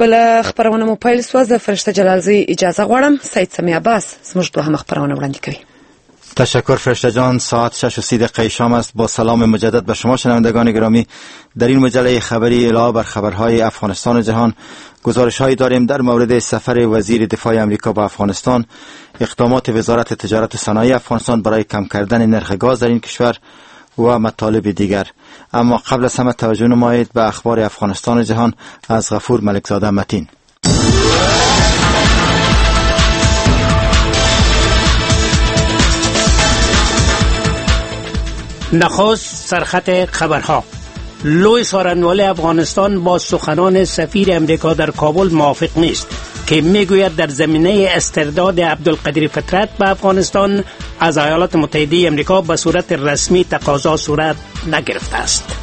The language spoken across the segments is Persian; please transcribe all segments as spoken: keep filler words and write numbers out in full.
بل خبرونه مو پیل سو از فرشته جلالزی اجازه غواړم. سید سمی عباس زموږ دوهم خبرونه وړاندې کوي. تشکر فرشته جان. ساعت شش و سی دقیقه شام است. با سلام مجدد به شما شنوندگان گرامی. در این مجله خبری علاوه بر خبرهای افغانستان و جهان گزارش‌هایی داریم در مورد سفر وزیر دفاع آمریکا به افغانستان، اقدامات وزارت تجارت و صنایع افغانستان برای کم کردن نرخ گاز در این کشور و مطالب دیگر. اما قبل از همه توجه نمایید به اخبار افغانستان و جهان از غفور ملکزاده متین. نخست سرخط خبرها. لوی سارنوالی افغانستان با سخنان سفیر امریکا در کابل موافق نیست که میگوید در زمینه استرداد عبدالقادر فطرت به افغانستان از ایالات متحده امریکا به صورت رسمی تقاضا صورت نگرفته است.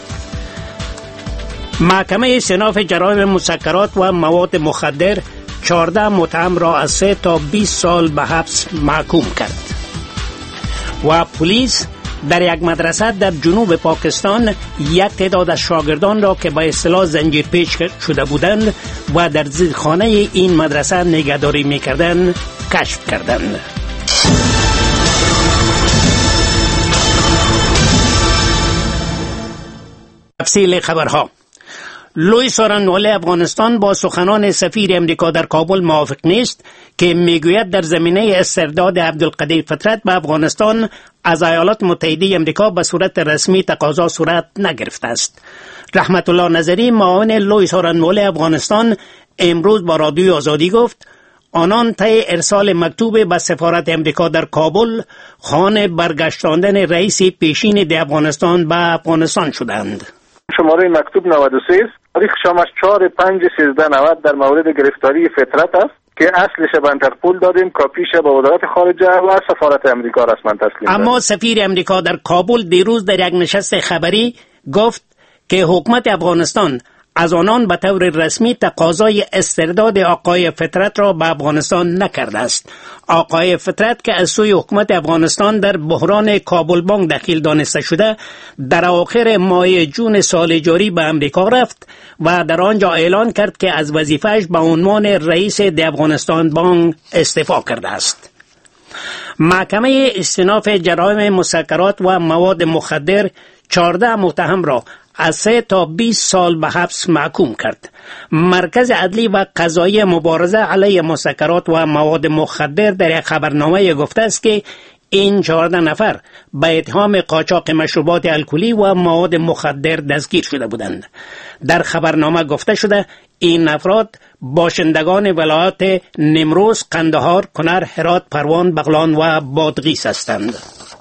محکمه صناف جرایم مسکرات و مواد مخدر چهارده متهم را از سه تا بیست سال به حبس محکوم کرد. و پلیس در یک مدرسه در جنوب پاکستان یک تعداد از شاگردان را که به اصطلاح زنجیرپیچ شده بودند و در زیرخانه این مدرسه نگهداری می‌کردند کشف کردند. تفصیل خبرها. لوی سارنوالی افغانستان با سخنان سفیر امریکا در کابل موافق نیست که میگوید در زمینه استرداد عبدالقادر فطرت به افغانستان از ایالات متحده امریکا به صورت رسمی تقاضا صورت نگرفته است. رحمت الله نظری معاون لوی سارنوالی افغانستان امروز با رادیوی آزادی گفت آنان طی ارسال مکتوب به سفارت امریکا در کابل خواهان برگشتاندن رئیس پیشین افغانستان به افغانستان شدند. شماره مکتوب نود و سه است. تاریخ شامش چهار پنج سیزده نود در مورد گرفتاری فطرت است که اصلش به انترپول دادیم، کاپیش به وزارت خارجه و سفارت امریکا رسما تسلیم. اما سفیر امریکا در کابل دیروز در یک نشست خبری گفت که حکومت افغانستان از آنان به طور رسمی تقاضای استرداد آقای فطرت را به افغانستان نکرده است. آقای فطرت که از سوی حکومت افغانستان در بحران کابل بانک دخیل دانسته شده در آخر ماه جون سال جاری به امریکا رفت و در آنجا اعلان کرد که از وظیفه‌اش به عنوان رئیس افغانستان بانک استعفا کرده است. محکمه استئناف جرایم مسکرات و مواد مخدر چهارده متهم را از سه تا بیست سال به حبس محکوم کرد. مرکز عدلی و قضایی مبارزه علیه مسکرات و مواد مخدر در یک خبرنامه گفته است که این چهارده نفر به اتهام قاچاق مشروبات الکلی و مواد مخدر دستگیر شده بودند. در خبرنامه گفته شده این افراد باشندگان ولایات نیمروز، قندهار، کنر، هرات، پروان، بغلان و بادغیس هستند.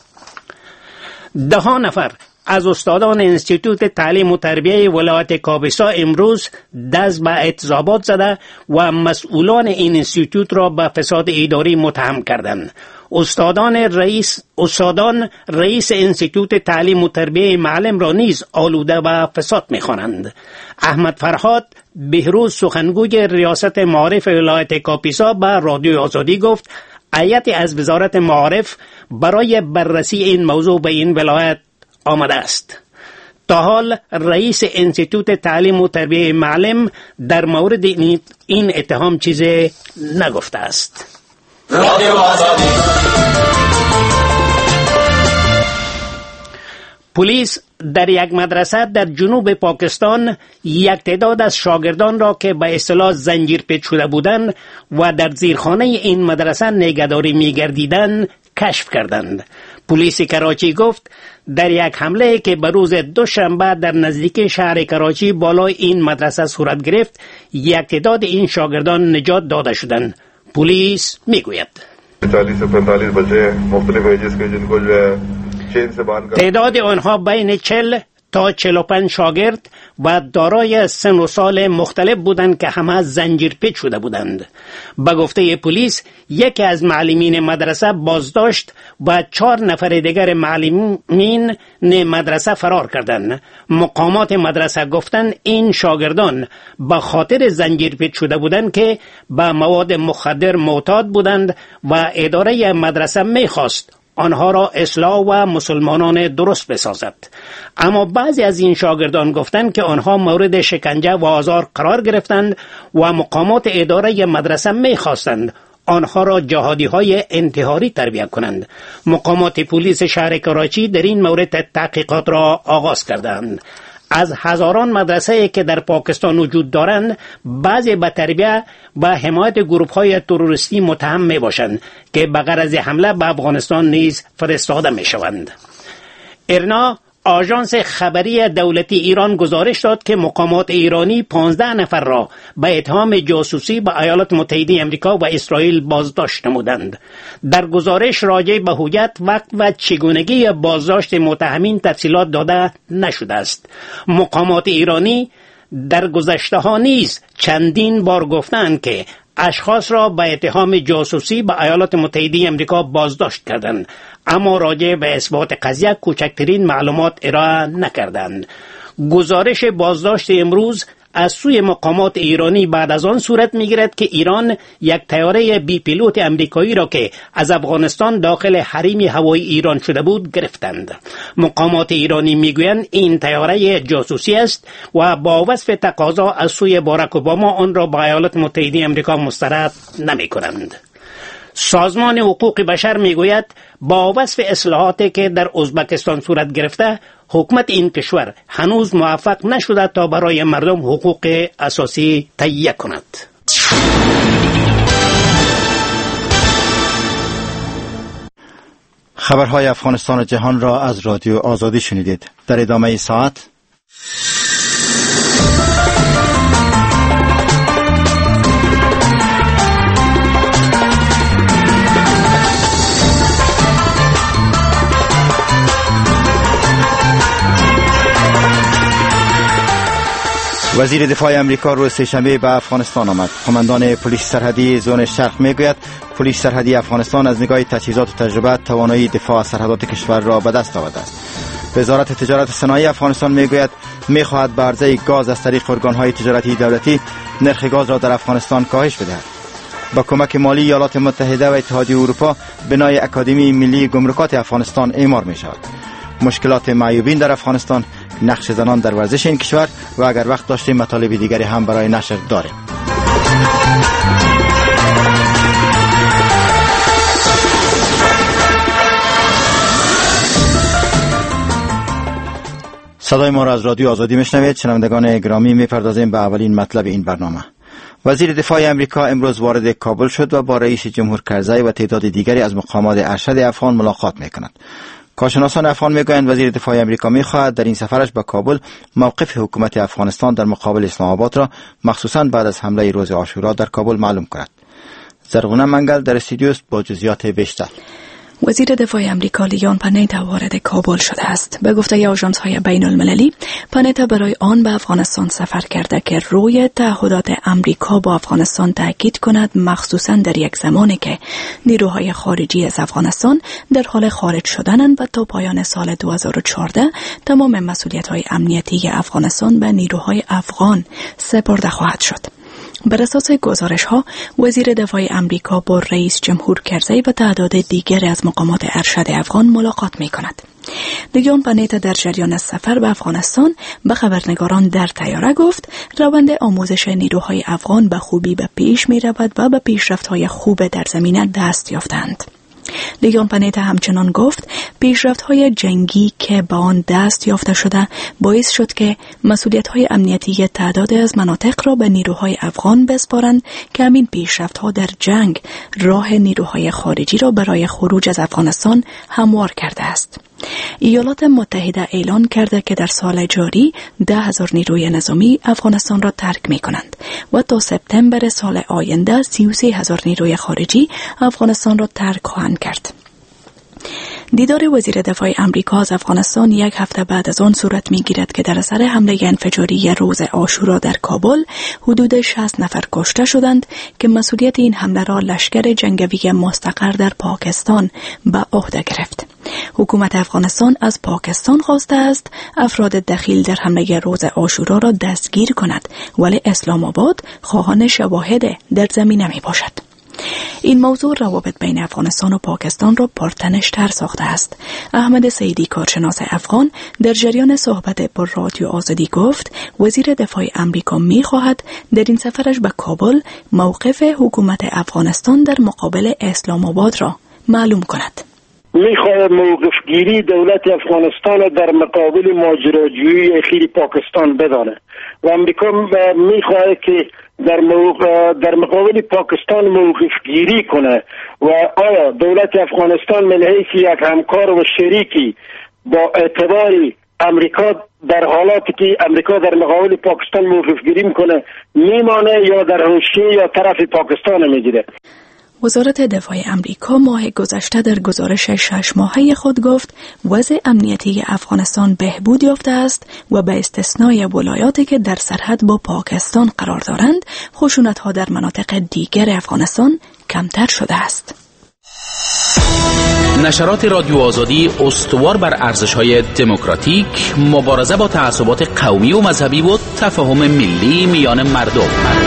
ده نفر از استادان انستیتوت تعلیم و تربیه ولایت کاپیسا امروز دست به اعتصابات زده و مسئولان این انستیتوت را به فساد اداری متهم کردند. استادان رئیس استادان رئیس انستیتوت تعلیم و تربیه معلم را نیز آلوده و فساد می‌خوانند. احمد فرهاد بهروز سخنگوی ریاست معارف ولایت کاپیسا به رادیو آزادی گفت هیئتی از وزارت معارف برای بررسی این موضوع به این ولایت آمده است. تا حال رئیس انستیتوت تعلیم و تربیه معلم در مورد این اتهام چیزی نگفته است. رادیو آزادی. پلیس در یک مدرسه در جنوب پاکستان یک تعداد از شاگردان را که به اصطلاح زنجیرپیچ شده بودند و در زیرخانه این مدرسه نگهداری می‌گردیدند کشف کردند. پلیس کراچی گفت در یک حمله که به روز دوشنبه در نزدیکی شهر کراچی بالای این مدرسه صورت گرفت یک تعداد این شاگردان نجات داده شدند. پلیس میگوید چالیس و پنتالیس بچه مختلف ایجز که جن کو جو ہے چین سے باندھ کر تعداد آنها بین چهل تا چهل و پنج شاگرد و دارای سن و سال مختلف بودند که همه زنجیرپیچ شده بودند. به گفته پلیس یکی از معلمین مدرسه بازداشت و چهار نفر دیگر معلمین مدرسه فرار کردند. مقامات مدرسه گفتند این شاگردان به خاطر زنجیرپیچ شده بودند که به مواد مخدر معتاد بودند و اداره مدرسه میخواست آنها را اصلاح و مسلمانان درست بسازد. اما بعضی از این شاگردان گفتند که آنها مورد شکنجه و آزار قرار گرفتند و مقامات اداره مدرسه می‌خواستند آنها را جهادی های انتحاری تربیت کنند. مقامات پلیس شهر کراچی در این مورد تحقیقات را آغاز کردند. از هزاران مدرسه که در پاکستان وجود دارند، بعضی به تربیت و حمایت گروه های تروریستی متهم می باشند که به غرض حمله به افغانستان نیز فرستاده می شوند. ارنا آژانس خبری دولتی ایران گزارش داد که مقامات ایرانی پانزده نفر را به اتهام جاسوسی به ایالات متحده آمریکا و اسرائیل بازداشت نمودند. در گزارش راجع به هویت، وقت و چگونگی بازداشت متهمین تفصیلات داده نشده است. مقامات ایرانی در گذشته ها نیز چندین بار گفتند که اشخاص را به اتهام جاسوسی به ایالات متحده آمریکا بازداشت کردند، اما راجع به اثبات قضیه کوچکترین معلومات ارائه نکردند. گزارش بازداشت امروز از سوی مقامات ایرانی بعد از آن صورت می‌گیرد که ایران یک طیاره بی پیلوت امریکایی را که از افغانستان داخل حریم هوایی ایران شده بود گرفتند. مقامات ایرانی میگویند این طیاره جاسوسی است و با وصف تقاضا از سوی باراک اوباما آن را به ایالات متحده آمریکا مسترد نمی‌کنند. سازمان حقوق بشر میگوید با وصف اصلاحاتی که در ازبکستان صورت گرفته، حکومت این کشور هنوز موفق نشده تا برای مردم حقوق اساسی تهیه کند. خبرهای افغانستان و جهان را از رادیو آزادی شنیدید. در ادامه ساعت وزیر دفاع امریکا روز سه‌شنبه به افغانستان آمد. قماندان پلیس سرحدی زون شرق میگوید پلیس سرحدی افغانستان از نگاه تجهیزات و تجربه توانایی دفاع از سرحدات کشور را به دست آورده است. وزارت تجارت صنایع افغانستان میگوید میخواهد به عرضه گاز از طریق ارگانهای تجارتی دولتی نرخ گاز را در افغانستان کاهش بدهد. با کمک مالی ایالات متحده و اتحادیه اروپا بنای اکادمی ملی گمرکات افغانستان اعمار می شود. مشکلات معیوبین در افغانستان، نقش زنان در ورزش این کشور و اگر وقت داشتیم مطالب دیگری هم برای نشر داریم. صدای ما را از رادیو آزادی میشنوید. شنوندگان گرامی، میپردازیم به اولین مطلب این برنامه. وزیر دفاع امریکا امروز وارد کابل شد و با رئیس جمهور کرزی و تعداد دیگری از مقامات ارشد افغان ملاقات میکند. کارشناسان افغان میگویند وزیر دفاع امریکا میخواهد در این سفرش به کابل موقف حکومت افغانستان در مقابل اسلام آباد را مخصوصاً بعد از حمله روز عاشورا در کابل معلوم کند. زرغونه منگل در استودیو است با جزئیات بیشتر. وزیر دفاع امریکا لیون پانیتا وارد کابل شده است. به گفته آژانس‌های بین المللی، پانیتا برای آن به افغانستان سفر کرده که روی تعهدات امریکا با افغانستان تاکید کند، مخصوصاً در یک زمانی که نیروهای خارجی از افغانستان در حال خارج شدنند و تا پایان سال دو هزار و چهارده تمام مسئولیت‌های امنیتی افغانستان به نیروهای افغان سپرده خواهد شد. بر اساس گزارش ها، وزیر دفاع امریکا با رئیس جمهور کرزی و تعداد دیگر از مقامات ارشد افغان ملاقات می کند. لیون پانیتا در جریان سفر به افغانستان به خبرنگاران در طیاره گفت روند آموزش نیروهای افغان به خوبی به پیش می رود و به پیشرفت‌های خوب در زمینه دست یافتند. لیون پانیتا همچنان گفت پیشرفت‌های جنگی که با آن دست یافته شده باعث شد که مسئولیت‌های امنیتی تعداد از مناطق را به نیروهای افغان بسپارند که همین پیشرفت‌ها در جنگ راه نیروهای خارجی را برای خروج از افغانستان هموار کرده است. ایالات متحده اعلان کرده که در سال جاری ده هزار نیروی نظامی افغانستان را ترک می کنند و تا سپتامبر سال آینده سی و سه هزار نیروی خارجی افغانستان را ترک خواهند کرد. دیدار وزیر دفاع امریکا از افغانستان یک هفته بعد از آن صورت می‌گیرد که در اثر حمله انفجاری روز عاشورا در کابل حدود شصت نفر کشته شدند که مسئولیت این حمله را لشکر جنگی مستقر در پاکستان به عهده گرفت. حکومت افغانستان از پاکستان خواسته است افراد دخیل در حمله روز عاشورا را دستگیر کند، ولی اسلام آباد خواهان شواهد در زمینه می باشد. این موضوع روابط بین افغانستان و پاکستان را پرتنش‌تر ساخته است. احمد سعیدی کارشناس افغان در جریان صحبت با رادیو آزادی گفت وزیر دفاع امریکا می‌خواهد در این سفرش به کابل موقف حکومت افغانستان در مقابل اسلام آباد را معلوم کند. میخواهد موقفگیری دولت افغانستان در مقابل ماجراجویی اخیر پاکستان بدانه و امریکا میخواهد که در, موق... در مقابل پاکستان موقفگیری کنه و آیا دولت افغانستان من حیث یک همکار و شریکی با اعتبار امریکا در حالاتی که امریکا در مقابل پاکستان موقفگیری میکنه میمانه یا در حاشیه یا طرف پاکستان میگیره. وزارت دفاع امریکا ماه گذشته در گزارش شش ماهه خود گفت وضع امنیتی افغانستان بهبود یافته است و به استثنای ولایاتی که در سرحد با پاکستان قرار دارند، خشونت‌ها در مناطق دیگر افغانستان کمتر شده است. نشرات رادیو آزادی استوار بر ارزش‌های دموکراتیک، مبارزه با تعصبات قومی و مذهبی و تفاهم ملی میان مردم.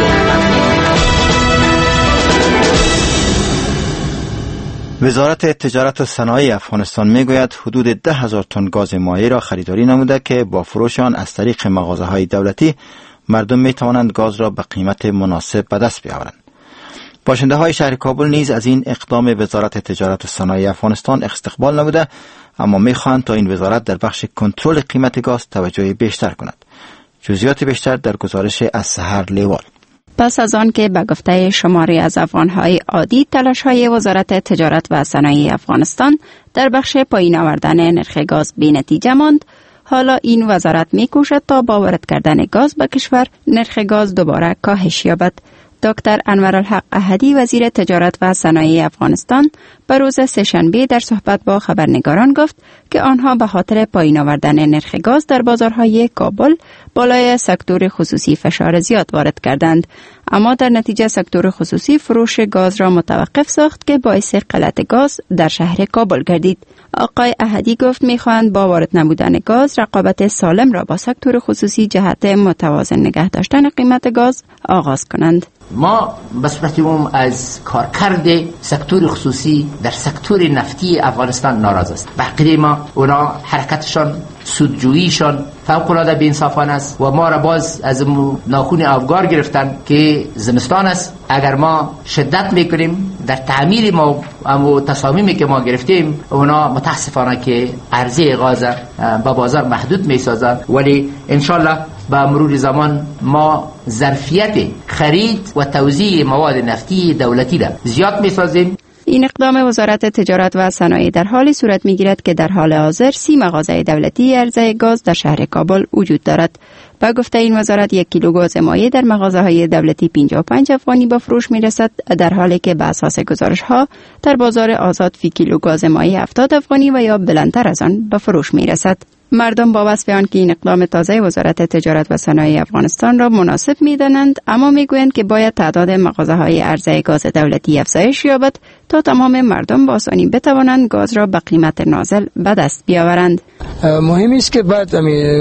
وزارت تجارت و صنایع افغانستان میگوید حدود ده هزار تن گاز مایع را خریداری نموده که با فروش آن از طریق مغازه‌های دولتی مردم می توانند گاز را به قیمت مناسب به دست بیاورند. باشنده های شهر کابل نیز از این اقدام وزارت تجارت و صنایع افغانستان استقبال نموده، اما می خواهند تا این وزارت در بخش کنترل قیمت گاز توجه بیشتر کند. جزئیات بیشتر در گزارش از سحر لیوال. پس از آن که به گفته شماری از افغان‌های عادی تلاش‌های وزارت تجارت و صنایع افغانستان در بخش پایین آوردن نرخ گاز بی‌نتیجه ماند، حالا این وزارت می‌کوشد تا با وارد کردن گاز به کشور نرخ گاز دوباره کاهش یابد. دکتر انورالحق احدی وزیر تجارت و صنایع افغانستان به روز سه‌شنبه در صحبت با خبرنگاران گفت که آنها به خاطر پایین آوردن نرخ گاز در بازارهای کابل بالای سکتور خصوصی فشار زیاد وارد کردند، اما در نتیجه سکتور خصوصی فروش گاز را متوقف ساخت که باعث قلت گاز در شهر کابل گردید. آقای احدی گفت می‌خواهند با وارد نمودن گاز رقابت سالم را با سکتور خصوصی جهت متوازن نگه داشتن قیمت گاز آغاز کنند. ما به صورت عموم از کارکرد سکتور خصوصی در سکتور نفتی افغانستان ناراض است. به عقیده ما اونا حرکتشان، سودجوییشان فوق‌العاده بی‌انصافانه است و ما را باز از ناخون افگار گرفتن که زمستان است. اگر ما شدت میکنیم در تعمیر ما و تصامیمی که ما گرفتیم، اونا متاسفانه که عرضه غاز با بازار محدود میسازن، ولی انشالله با مرور زمان ما ظرفیت خرید و توزیع مواد نفتی دولتی را زیاد میسازیم. این اقدام وزارت تجارت و صنایع در حالی صورت میگیرد که در حال حاضر سی مغازه دولتی عرضه گاز در شهر کابل وجود دارد. با گفته این وزارت یک کیلو گاز مایع در مغازه های دولتی پنجاه و پنج افغانی به فروش می رسد، در حالی که به اساس گزارش ها در بازار آزاد فی کیلو گاز مایع هفتاد افغانی و یا بلندتر از آن به فروش می رسد. مردم با وصف آن که این اقدام تازه وزارت تجارت و صنایع افغانستان را مناسب می‌دانند، اما می‌گویند که باید تعداد مغازه‌های عرضه گاز دولتی افزایش یابد تا تمام مردم با آسانی بتوانند گاز را به قیمت نازل به دست بیاورند. مهم است که بعد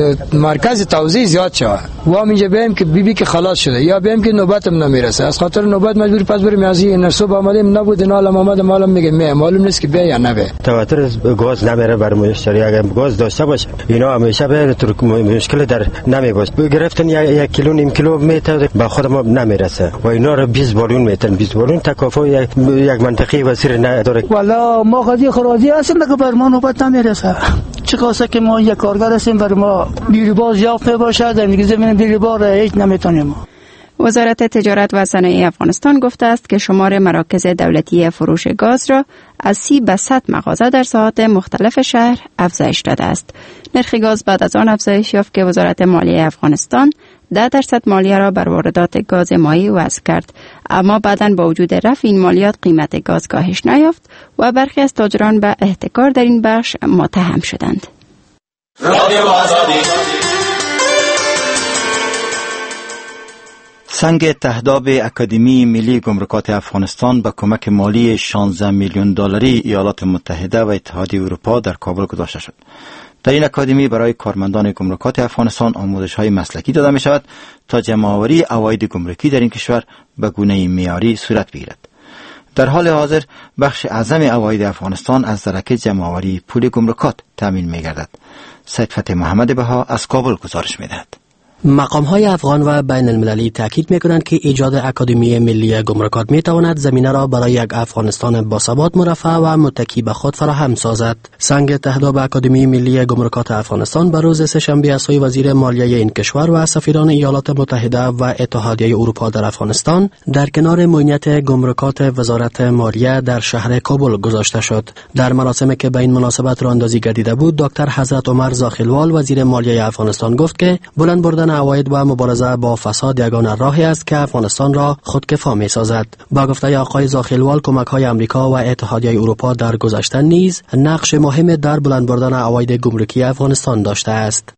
مرکز توزیع زیاد شود و همینجا بیم که بی بی که خلاص شده یا بیم که نوبتم نمیرسه، از خاطر نوبت مجبور پس بریم از این نرسو آمدیم نبود نالم آمد مالم میگه می معلوم نیست که بیا یا نه بیا. تواتر گاز نمیره بر مشتری. اگر گاز داشته باشه اینا همیشه به مشکل در نمی باشه. گرفتن یک کیلو نیم کیلو میته با خود ما نمیرسه و اینا رو بیست بالون میتن. بیست بالون تکافو یک یک منطقه وسیر نداره. والا ما خودی خراجی هستیم که بر ما نوبت نمیرسه. چه کاسه که ما یک کارگر هستیم بر ما بیرباز یافته باشه در میگه زمین بیربار هیچ نمیتونیم. وزارت تجارت و صنایع افغانستان گفته است که شمار مراکز دولتی فروش گاز را از سی به صد مغازه در ساحات مختلف شهر افزایش داده است. نرخ گاز بعد از آن افزایش یافت که وزارت مالیه افغانستان ده درصد مالیه را بر واردات گاز مایع وضع کرد، اما بعداً با وجود رفع این مالیات قیمت گاز کاهش نیافت و برخی از تاجران به احتکار در این بخش متهم شدند. رادیو آزادی. سنگ تهداب اکادمی ملی گمرکات افغانستان به کمک مالی شانزده میلیون دلاری ایالات متحده و اتحادیه اروپا در کابل گذاشته شد. در این اکادمی برای کارمندان گمرکات افغانستان آموزش‌های مسلکی داده می شود تا جمع‌آوری عواید گمرکی در این کشور به گونه معیاری صورت بگیرد. در حال حاضر بخش اعظم عواید افغانستان از درک جمع‌آوری پول گمرکات تامین می‌گردد. سید فتح محمد بها از کابل گزارش می‌دهد. مقام‌های افغان و بین المللی تاکید می‌کنند که ایجاد اکادمی ملی گمرکات می‌تواند زمینه را برای یک افغانستان باثبات، مرفه و متکی به خود فراهم سازد. سنگ تهداب اکادمی ملی گمرکات افغانستان بر روز سه‌شنبه از سوی وزیر مالیه این کشور و سفیران ایالات متحده و اتحادیه اروپا در افغانستان در کنار معینیت گمرکات وزارت مالیه در شهر کابل گذاشته شد. در مراسمی که به این مناسبت راهاندازی گردیده بود، دکتر حضرت عمر زاخیلوال وزیر مالیه افغانستان گفت که بلند بردن عواید و مبارزه با فساد یگانه راهی است که افغانستان را خودکفا می‌سازد. با گفته آقای زاخیلوال، کمک‌های آمریکا و اتحادیه اروپا در گذشته نیز نقش مهم در بلند بردن عواید گمرکی افغانستان داشته است.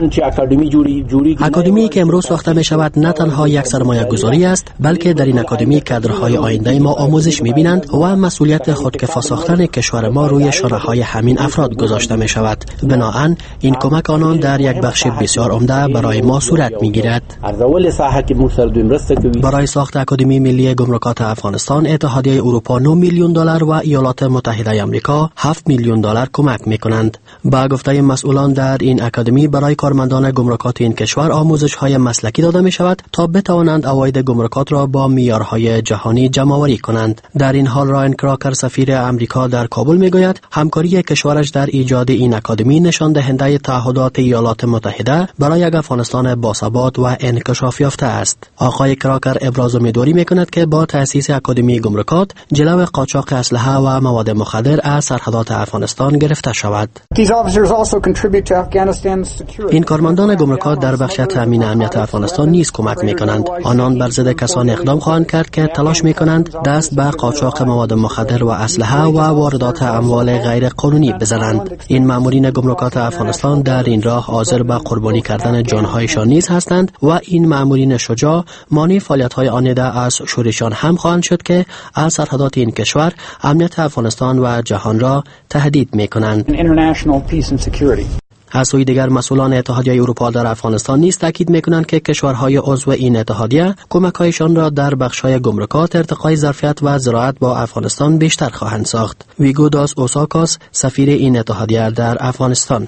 اکادمی که امروز ساخته می‌شود نه تنها یک سرمایه‌گذاری است، بلکه در این اکادمی کادرهای آینده ما آموزش می‌بینند و مسئولیت خودکفا ساختن کشور ما روی شانه‌های همین افراد گذاشته می‌شود. بنابراین این کمک آنان در یک بخش بسیار عمده برای ما صورت می‌گیرد. برای ساخت اکادمی ملی گمرکات افغانستان، اتحادیه اروپا نه میلیون دلار و ایالات متحده آمریکا هفت میلیون دلار کمک می‌کنند. با گفته مسئولان، در این اکادمی برای کارمندان گمرکات این کشور آموزش‌های مسلکی داده می‌شود تا بتوانند عواید گمرکات را با معیارهای جهانی جمع‌آوری کنند. در این حال رایان کراکر سفیر آمریکا در کابل می‌گوید همکاری کشورش در ایجاد این اکادمی نشان دهنده تعهدات ایالات متحده برای یک افغانستان باثبات و انکشاف یافته است. آقای کراکر ابراز امیدواری می‌کند که با تأسیس اکادمی گمرکات جلو قاچاق اسلحه و مواد مخدر از سرحدات افغانستان گرفته شود. این کارمندان گمرکات در بخش تامین امنیت افغانستان نیز کمک می‌کنند. آنان بر ضد کسان اقدام خواهند کرد که تلاش می‌کنند دست به قاچاق مواد مخدر و اسلحه و واردات اموال غیر قانونی بزنند. این مامورین گمرکات افغانستان در این راه حاضر به قربانی کردن جان‌هایشان نیز هستند و این مامورین شجاع مانع فعالیت‌های آینده از شورشان هم خواهند شد که از سرحدات این کشور امنیت افغانستان و جهان را تهدید می‌کنند. از سوی دیگر مسئولان اتحادیه اروپا در افغانستان نیز تاکید می‌کنند که کشورهای عضو این اتحادیه کمک‌هایشان را در بخش‌های گمرکات، ارتقای ظرفیت و زراعت با افغانستان بیشتر خواهند ساخت. ویگو داس اوساکاس، سفیر این اتحادیه در افغانستان: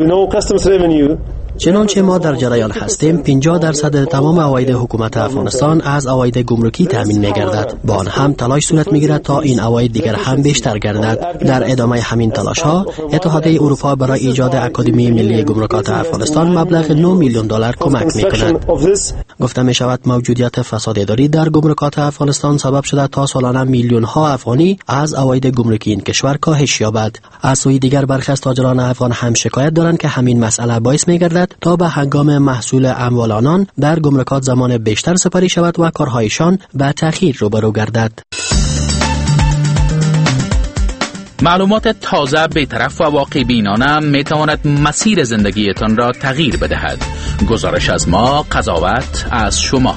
چنانچه ما در جریان هستیم، پنجاه درصد تمام عواید حکومت افغانستان از عواید گمرکی تامین می‌گردد. با آن هم تلاش صورت می‌گیرد تا این عواید دیگر هم بیشتر گردد. در ادامه همین تلاش‌ها، اتحادیه اروپا برای ایجاد اکادمی ملی گمرکات افغانستان مبلغ نه میلیون دلار کمک می‌کند. گفته می‌شود موجودیت فساد اداری در گمرکات افغانستان سبب شده تا سالانه میلیون‌ها افغانی از عواید گمرکی این کشور کاهش یابد. از سوی دیگر برخی از تاجران افغان هم شکایت دارند که همین مسئله باعث می‌گردد تا به هنگام محصول اموال آنان در گمرکات زمان بیشتر سپری شود و کارهایشان به تأخیر روبرو گردد. معلومات تازه، بی‌طرف و واقع بینانه می تواند مسیر زندگیتان را تغییر بدهد. گزارش از ما، قضاوت از شما.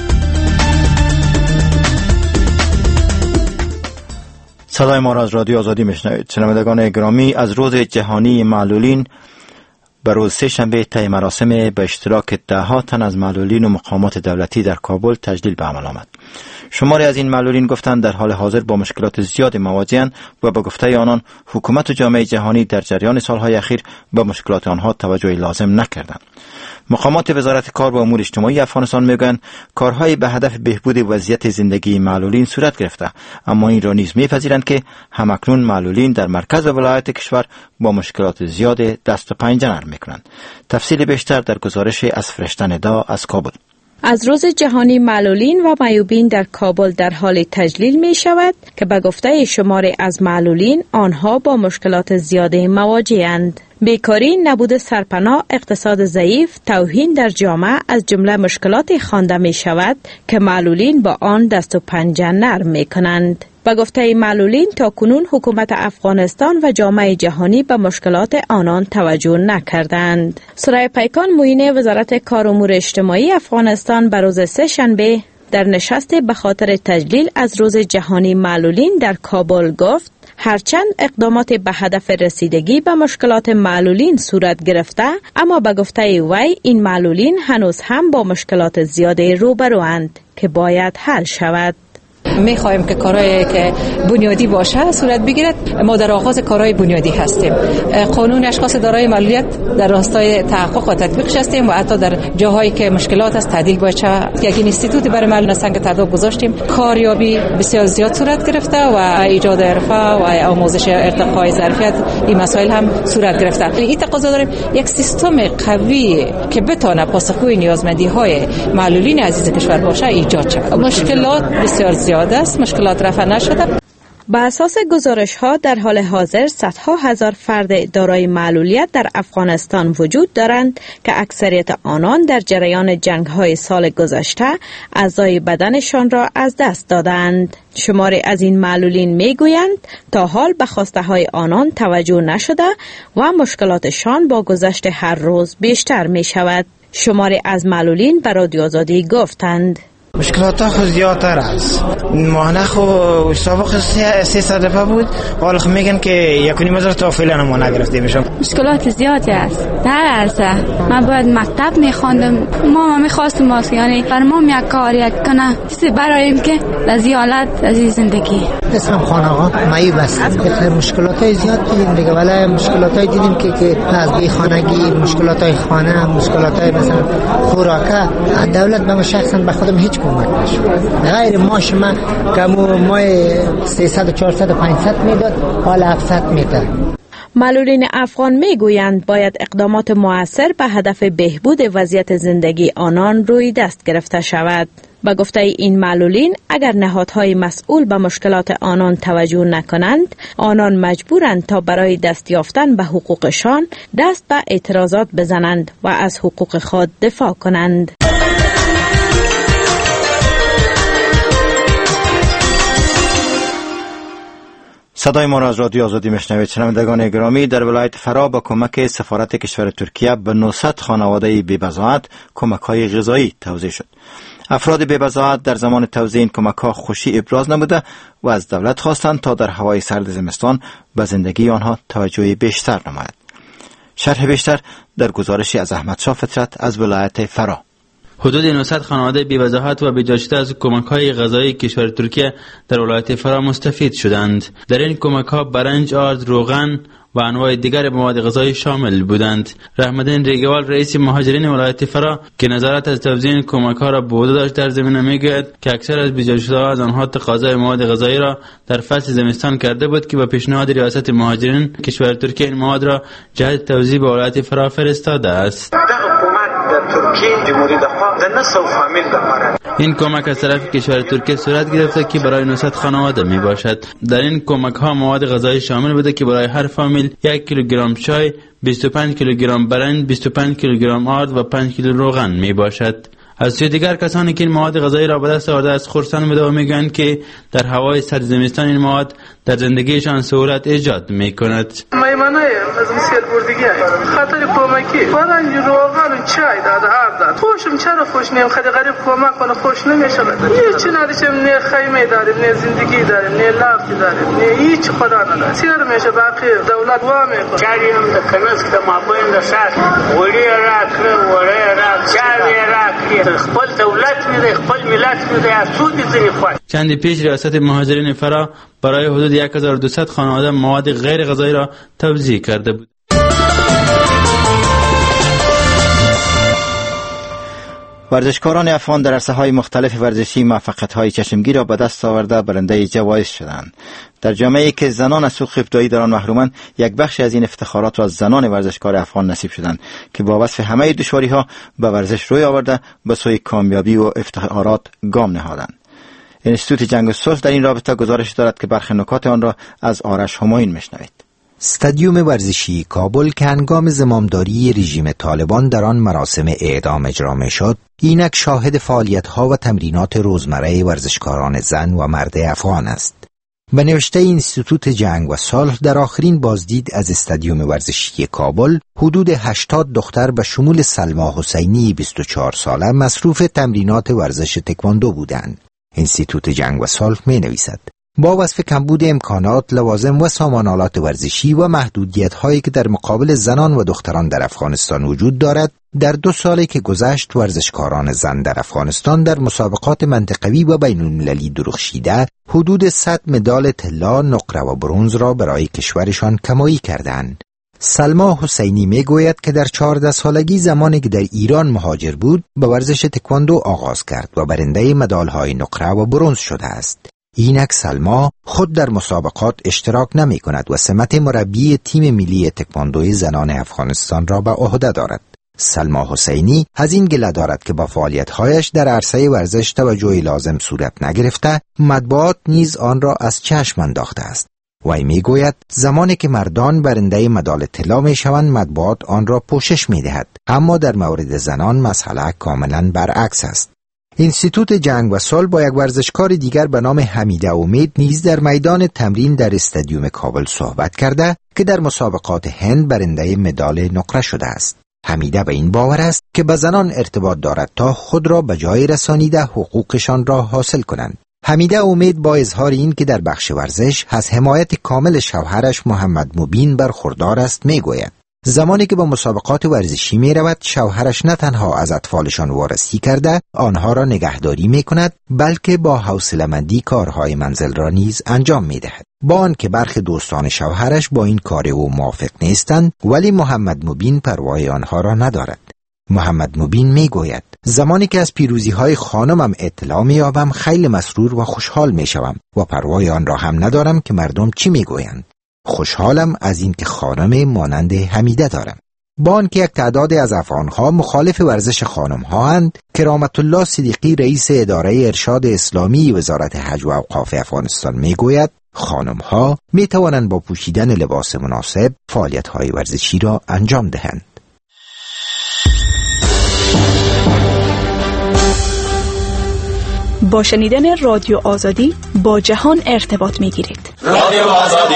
صدای ما را از رادیو آزادی میشنوید. شنوندگان گرامی، از روز جهانی معلولین بر روز سه شنبه طی مراسم به اشتراک ده ها تن از معلولین و مقامات دولتی در کابل تجلیل به عمل آمد. شماری از این معلولین گفتند در حال حاضر با مشکلات زیاد مواجه‌اند و با گفته آنان حکومت و جامعه جهانی در جریان سالهای اخیر به مشکلات آنها توجه لازم نکردند. مقامات وزارت کار و امور اجتماعی افغانستان میگویند کارهای به هدف بهبود وضعیت زندگی معلولین صورت گرفته، اما این را نیز میپذیرند که همکنون معلولین در مرکز و ولایت کشور با مشکلات زیاد دست و پنجه نرم میکنند. تفصیل بیشتر در گزارش از فرشته ندا از کابل. از روز جهانی معلولین و معیوبین در کابل در حال تجلیل می شود که به گفته شماری از معلولین آنها با مشکلات زیاده مواجه‌اند. بیکاری، نبود سرپناه، اقتصاد ضعیف، توهین در جامعه از جمله مشکلاتی خوانده می شود که معلولین با آن دست و پنجه نرم می کنند. به گفته معلولین تاکنون حکومت افغانستان و جامعه جهانی به مشکلات آنان توجه نکردند. سرای پیکان، معین وزارت کار و امور اجتماعی افغانستان، به روز سه شنبه در نشست به خاطر تجلیل از روز جهانی معلولین در کابل گفت هرچند اقدامات به هدف رسیدگی به مشکلات معلولین صورت گرفته، اما به گفته وی این معلولین هنوز هم با مشکلات زیاده روبروند که باید حل شود. میخوایم که کارهای که بنیادی باشه صورت بگیرد. ما در آغاز کارهای بنیادی هستیم. قانون اشخاص دارای معلولیت در راستای تحقق و تطبیقش هستیم و حتی در جاهایی که مشکلات است تعدیل باشه یک اینستیتوت برای معلولیت سنگ تداوم گذاشتیم. کاریابی بسیار زیاد صورت گرفته و ایجاد حرفه و آموزش ارتقای ظرفیت این مسائل هم صورت گرفته. این تقاضا داریم یک سیستم قوی که بتونه پاسخگوی نیازمندی‌های معلولین عزیز کشور باشه ایجاد شود. مشکلات بسیار زیاد است، مشکلات رفع نشده. بر اساس گزارش ها در حال حاضر صدها هزار فرد دارای معلولیت در افغانستان وجود دارند که اکثریت آنان در جریان جنگ های سال گذشته اعضای بدنشان را از دست دادند. شماری از این معلولین می گویند تا حال به خواسته های آنان توجه نشده و مشکلاتشان با گذشت هر روز بیشتر می شود. شماری از معلولین به رادیو آزادی گفتند مشکلات ها خود زیادتر است. ماهنه خو سابق سیصد دفعه بود، حالا خو میگن که یک و نیم هزار تا فعلا ما نگرفته میشم. مشکلات زیادی است. در عرصه من باید مکتب میخواندم، ما میخواستم واسه یعنی برام یک کار یک کنه چیزی برایم که لذیالت از زندگی. اسمم خانقا معیوب است. بخیر مشکلات های زیاد دیدیم دیگه، ولی مشکلات های دیدیم که که از بی خانگی، مشکلات های خانه، مشکلات های مثلا خوراکه، دولت به من شخصا به خودم هیچ کمک نشد. غیر ماش من که مای سیصد و چهارصد و پانصد میداد حالا هفتصد میده. معلولین افغان میگویند باید اقدامات مؤثر به هدف بهبود وضعیت زندگی آنان روی دست گرفته شود. با گفته این معلولین اگر نهادهای مسئول به مشکلات آنان توجه نکنند، آنان مجبورند تا برای دست یافتن به حقوقشان دست به اعتراضات بزنند و از حقوق خود دفاع کنند. صدای ما را از رادیو آزادی میشنوید. شنوندگان گرامی، در ولایت فرا با کمک سفارت کشور ترکیه به نهصد خانواده بی‌بضاعت کمک‌های غذایی توزیع شد. افراد بی‌بضاعت در زمان توزیع این کمک‌ها خوشی ابراز نموده و از دولت خواستند تا در هوای سرد زمستان به زندگی آنها توجه بیشتر نماید. شرح بیشتر در گزارشی از احمد شاه فطرت از ولایت فرا. حدود نهصد خانواده بی‌وضاحت و بی‌جاشته از کمک‌های غذایی کشور ترکیه در ولایت فرا مستفید شدند. در این کمک‌ها برنج، آرد، روغن و انواع دیگر مواد غذایی شامل بودند. رحمت‌الدین ریگوال رئیس مهاجرین ولایت فرا که نظارت از توزیع این کمک‌ها را به عهده داشت در زمینه می‌گوید که اکثر از بی‌جاشته‌ها از آنها تقاضای مواد غذایی را در فصل زمستان کرده بود که با پیشنهاد ریاست مهاجرین کشور ترکیه این مواد را جهت توزیع به ولایت فرا فرستاده است. این کمک از طرف کشور ترکیه صورت گرفته که برای نهصد خانواده می باشد. در این کمک ها مواد غذایی شامل بوده که برای هر فامیل یک کیلوگرم چای، بیست و پنج کیلوگرم برنج، بیست و پنج کیلوگرم آرد و پنج کیلو روغن می باشد. از سوی دیگر کسانی که این مواد غذایی را به دست آورده از خرسند بوده و میگویند که در هوای سرد زمستان این مواد در زندگیشان سهولت ایجاد میکند. میمنه از مسیر بردگی خاطر کمکی برنج، روغن و چای داد آرد. خوشم چرا خوش نیم خیلی غریب کمک کنه خوش نمیشه. هیچ نداشتیم، نه خیمه داریم، نه زندگی داریم، نه لافتی داریم، نه هیچ خدا نداره. سیر میشه باقی دولت وا میکنه. چاری هم د کنس که مابین د سات وړي راکړه وړي را چاري راکړه خپل دولت می خپل ملت می از سود ځنی خو. چند پیش ریاست مهاجرین فرا برای حدود یک هزار و دویست خانواده مواد غیر غذایی را توزیع کرده بود. ورزشکاران افغان در عرصه‌های مختلف ورزشی موفقیت‌های چشمگیر را به دست آورده برنده جوایز شدند. در جامعه‌ای که زنان از حقوق ابتدایی در آن محرومند، یک بخش از این افتخارات را زنان ورزشکار افغان نصیب شدند که با وصف همه دشواری‌ها به ورزش روی آورده به سوی کامیابی و افتخارات گام نهادند. انستیتوت جنگ و صلح در این رابطه گزارش دارد که برخی نکات آن را از آرش همایون میشنوید. استادیوم ورزشی کابل که هنگام زمامداری رژیم طالبان در آن مراسم اعدام اجرا می‌شد، اینک شاهد فعالیت‌ها و تمرینات روزمره ورزشکاران زن و مرد افغان است. به نوشته انستیتوت جنگ و صلح در آخرین بازدید از استادیوم ورزشی کابل، حدود هشتاد دختر به شمول سلما حسینی بیست و چهار ساله مصروف تمرینات ورزش تکواندو بودند. انستیتوت جنگ و صلح می نویسد با وصف کمبود امکانات، لوازم و سامانالات ورزشی و محدودیت‌هایی که در مقابل زنان و دختران در افغانستان وجود دارد، در دو سالی که گذشت ورزشکاران زن در افغانستان در مسابقات منطقوی و بین‌المللی درخشیده حدود صد مدال طلا، نقره و برنز را برای کشورشان کمایی کردند. سلما حسینی می گوید که در چهارده سالگی زمانی که در ایران مهاجر بود به ورزش تکواندو آغاز کرد و برنده مدال‌های نقره و برنز شده است. اینک سلما خود در مسابقات اشتراک نمی کند و سمت مربی تیم ملی تکواندوی زنان افغانستان را به عهده دارد. سلما حسینی از این گله دارد که با فعالیت‌هایش در عرصه ورزش توجه لازم صورت نگرفته، مطبوعات نیز آن را از چشم انداخته است. وی میگوید زمانی که مردان برنده مدال طلا میشوند مطبوعات آن را پوشش میدهد، اما در مورد زنان مسئله کاملا برعکس است. انستیتوت جنگ و صلح با یک ورزشکار دیگر به نام حمیده امید نیز در میدان تمرین در استادیوم کابل صحبت کرده که در مسابقات هند برنده مدال نقره شده است. حمیده به این باور است که به زنان ارتباط دارد تا خود را به جای رسانیده حقوقشان را حاصل کنند. حمیده امید با اظهار این که در بخش ورزش از حمایت کامل شوهرش محمد مبین برخوردار است میگوید زمانی که به مسابقات ورزشی می رود شوهرش نه تنها از اطفالشان وارسی کرده آنها را نگهداری می کند بلکه با حوصله‌مندی کارهای منزل را نیز انجام می دهد. با آنکه برخی دوستان شوهرش با این کار او موافق نیستند ولی محمد مبین پروای آنها را ندارد. محمد مبین می گوید زمانی که از پیروزی های خانمم اطلاع می یابم خیلی مسرور و خوشحال می شوم و پروای آن را هم ندارم که مردم چی می گویند. خوشحالم از این که خانم مانند حمیده دارم. با آنکه یک تعداد از افغانها مخالف ورزش خانم‌ها اند، کرامت الله صدیقی رئیس اداره ارشاد اسلامی وزارت حج و اوقاف افغانستان میگوید خانم‌ها میتوانند با پوشیدن لباس مناسب فعالیت‌های ورزشی را انجام دهند. با شنیدن رادیو آزادی با جهان ارتباط میگیرید. رادیو آزادی.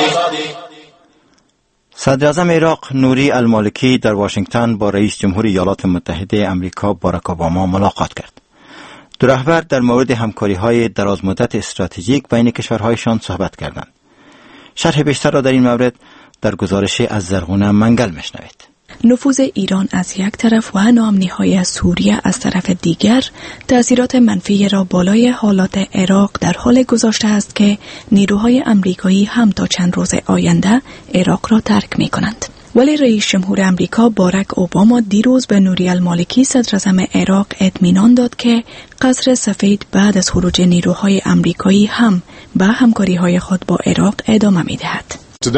صدر اعظم عراق نوری المالکی در واشنگتن با رئیس جمهور ایالات متحده آمریکا باراک اوباما ملاقات کرد. دو رهبر در مورد همکاری‌های درازمدت استراتژیک بین کشورهایشان صحبت کردند. شرح بیشتر را در این مورد در گزارش از زرغونه منگل میشنوید. نفوذ ایران از یک طرف و ناامنی‌های سوریه از طرف دیگر تأثیرات منفی را بالای حالات عراق در حال گذاشته است که نیروهای آمریکایی هم تا چند روز آینده عراق را ترک می‌کنند. ولی رئیس جمهور آمریکا باراک اوباما دیروز به نوری المالکی صدر اعظم عراق اطمینان داد که قصر سفید بعد از خروج نیروهای آمریکایی هم به همکاری‌های خود با عراق ادامه می‌دهد.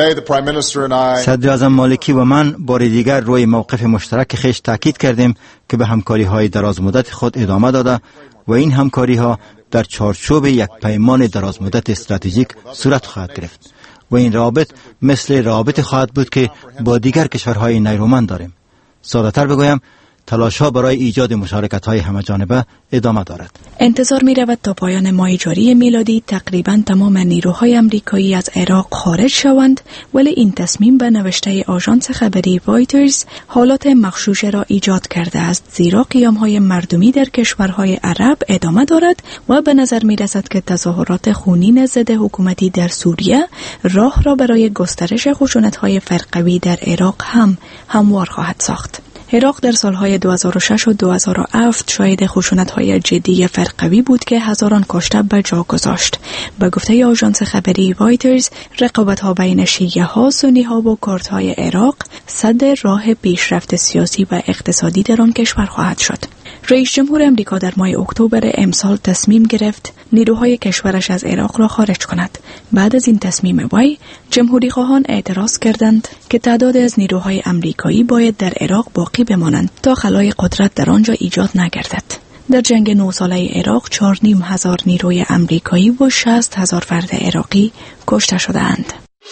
صدر اعظم مالکی و من بار دیگر روی موقف مشترک خیش تاکید کردیم که به همکاری‌های درازمدت خود ادامه داده و این همکاری‌ها در چارچوب یک پیمان درازمدت استراتژیک صورت خواهد گرفت و این رابط مثل رابط خواهد بود که با دیگر کشورهای نیرومند داریم. ساده‌تر بگویم تلاش‌ها برای ایجاد مشارکت‌های همه‌جانبه ادامه دارد. انتظار می‌رود تا پایان ماه جاری میلادی تقریباً تمام نیروهای آمریکایی از عراق خارج شوند، ولی این تصمیم به نوشته آژانس خبری رایترز حالات مغشوش را ایجاد کرده است، زیرا قیام‌های مردمی در کشورهای عرب ادامه دارد و به نظر می‌رسد که تظاهرات خونین ضد حکومتی در سوریه راه را برای گسترش خشونت‌های فرقوی در عراق هم هموار خواهد ساخت. عراق در سالهای دو هزار و شش و دو هزار و هفت شاهد خشونت‌های جدی فرقوی بود که هزاران کشته به جا گذاشت. به گفته آژانس خبری رایترز، رقابت‌ها بین شیعه‌ها، سنی‌ها و کردهای عراق سد راه پیشرفت سیاسی و اقتصادی در آن کشور خواهد شد. رئیس جمهور آمریکا در ماه اکتبر امسال تصمیم گرفت نیروهای کشورش از عراق را خارج کند. بعد از این تصمیم وی، جمهوری خواهان اعتراض کردند که تعداد از نیروهای آمریکایی باید در عراق باقی بمانند تا خلای قدرت در آنجا ایجاد نگردد. در جنگ نه ساله عراق چهار نیم هزار نیروی آمریکایی و شصت هزار فرد عراقی کشته شدند.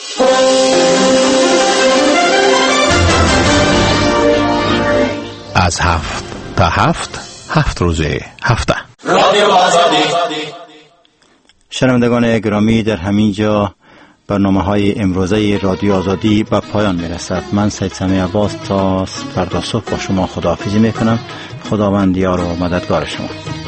از هفت تا هفت هفت روزه هفته رادیو آزادی. شنوندگان گرامی، در همین جا برنامه های امروزه رادیو آزادی به پایان می رسد. من سید سمیع عباس تا فردا صبح با شما خداحافظی می کنم. خداوند یار و مددگار شما.